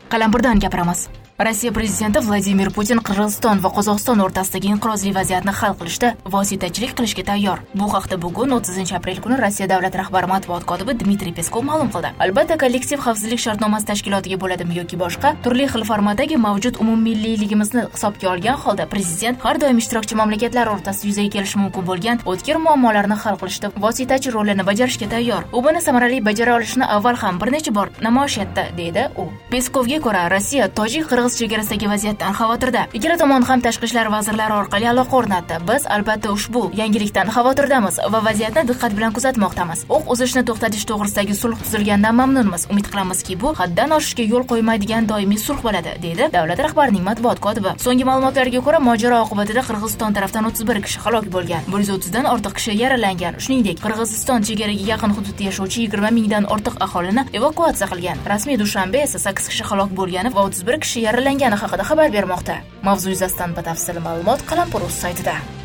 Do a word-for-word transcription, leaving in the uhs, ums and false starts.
Qalampirdan gapiramiz. Rossiya prezidenti Vladimir Putin Qirg'iziston va Qozog'iston o'rtasidagi inqirozli vaziyatni hal qilishda vositachilik qilishga tayyor. Bu haqda bugun o'ttizinchi aprel kuni Rossiya davlat rahbari matbuot kotibi Dmitriy Peskov ma'lum qildi. Albatta, kollektiv xavfsizlik shartnomasi tashkilotiga bo'ladimi yoki boshqa turli xil formatdagi mavjud umummilliyligimizni hisobga olgan holda prezident har doim ishtirokchi mamlakatlar o'rtasida yuzaga kelishi mumkin bo'lgan o'tkir muammolarni hal qilishda vositachi rolini bajarishga tayyor. U buni samarali bajara olishini avval ham bir necha bor namoyish etdi, deydi u. Peskovga ko'ra, Rossiya tojik qirg'iz chegarasidagi vaziyatdan xavotirda. Ikkala tomon ham tashqi ishlar vazirlari orqali aloqa o'rnatdi. Biz albatta ushbu yangilikdan xavotirdamiz va vaziyatni diqqat bilan kuzatmoqdamiz. O'q uzishni to'xtatish to'g'risidagi sulh tuzilgandan mamnunmiz. Umid qilamizki, bu haddan oshishga yo'l qo'ymaydigan doimiy sulh bo'ladi, deydi davlat rahbarining matbuot kotibi. So'nggi ma'lumotlarga ko'ra, mojaro oqibatida Qirg'iziston tomonidan o'ttiz bir kishi halok bo'lgan, bir yuz o'ttizdan ortiq kishi yaralangan. Shuningdek, Qirg'iziston chegaraga yaqin hududda yashovchi yigirma mingdan ortiq aholini evakuatsiya qilgan. Rasmiy Dushanbe esa sakkiz kishi halok bo'lgani va o'ttiz bir kishi yaralangani haqida xabar bermoqda. Mavzu yuzasidan batafsil ma'lumot Qalampir.uz saytida.